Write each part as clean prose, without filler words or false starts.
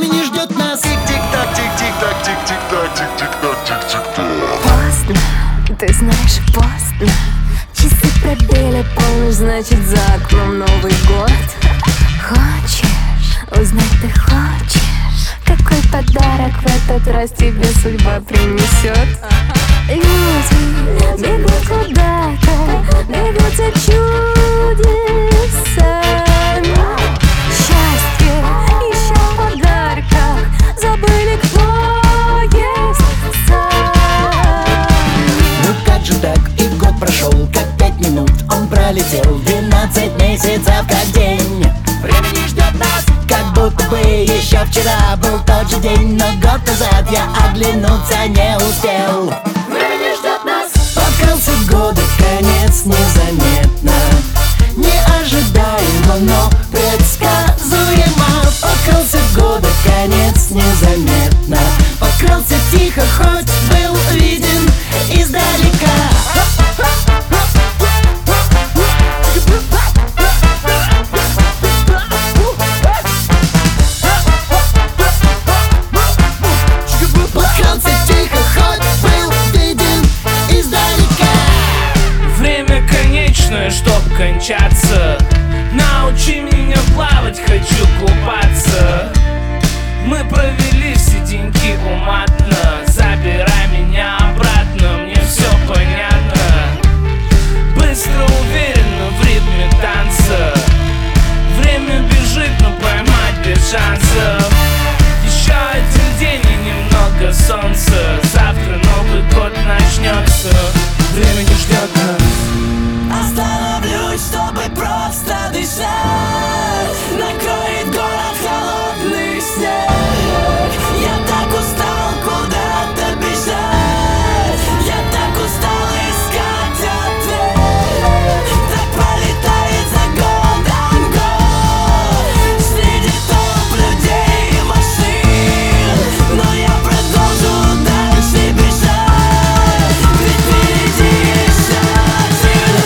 Времени ждет нас. Тик-тик-так, тик-тик-так, тик-тик-так, тик-тик-так, тик-тик-так. Поздно, ты знаешь, поздно. Часы пробили полночь, значит за окном Новый год. Хочешь, узнать ты хочешь, какой подарок в этот раз тебе судьба принесет? Люди бегут куда-то, бегут за чудесами. Счастье ища в подарках, забыли, кто есть сам. Ну как же так, и год прошел, как 5 минут он пролетел, 12 месяцев как день. Времени ждет нас, как будто бы еще вчера был тот же день, но год назад я оглянуться не успел. Времени ждет нас. Покрылся года конец незаметно, неожидаемо, но предсказуемо. Покрылся года конец незаметно, покрылся тихо, хоть был виден издалека. Покрылся тихо, хоть был виден издалека. Время конечное, чтоб кончаться. Научи меня плавать, хочу купаться. Мы провели все деньки уматно. Забирай меня обратно, мне все понятно. Быстро, уверенно, в ритме танца. Время бежит, но поймать без шансов. Еще один день и немного солнца. Завтра Новый год начнется. Время не ждет нас. Остановлюсь, чтобы просто дышать. Накроет город холодный снег. Я так устал куда-то бежать. Я так устал искать ответ. Так пролетает за годом год среди толп людей и машин. Но я продолжу дальше бежать. Ведь впереди еще один.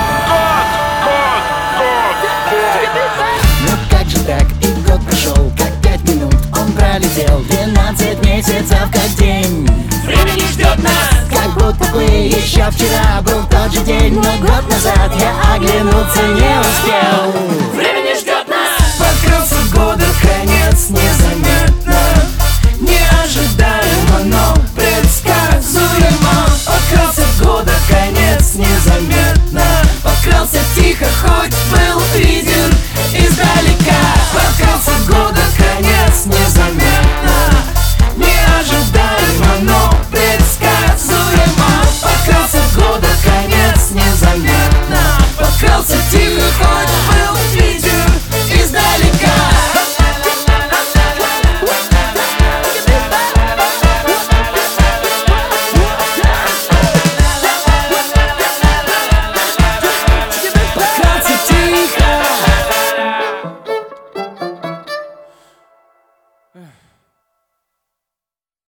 Ну как же так, и год прошел, как 5 минут он пролетел, 12 месяцев как день. Время не ждет нас. Как будто бы еще вчера был тот же день, но год назад я оглянуться не успел. Время не